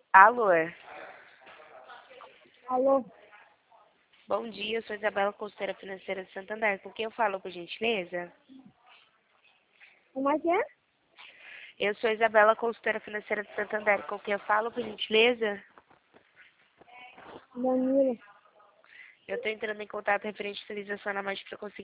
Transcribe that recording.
Alô, Alô, bom dia, eu sou Isabela, consultora financeira de Santander. Com quem eu falo, por gentileza? como é que é? Eu sou Isabela, consultora financeira de Santander. Com quem eu falo, por gentileza? Danilo. Eu estou entrando em contato referente à utilização na margem para conseguir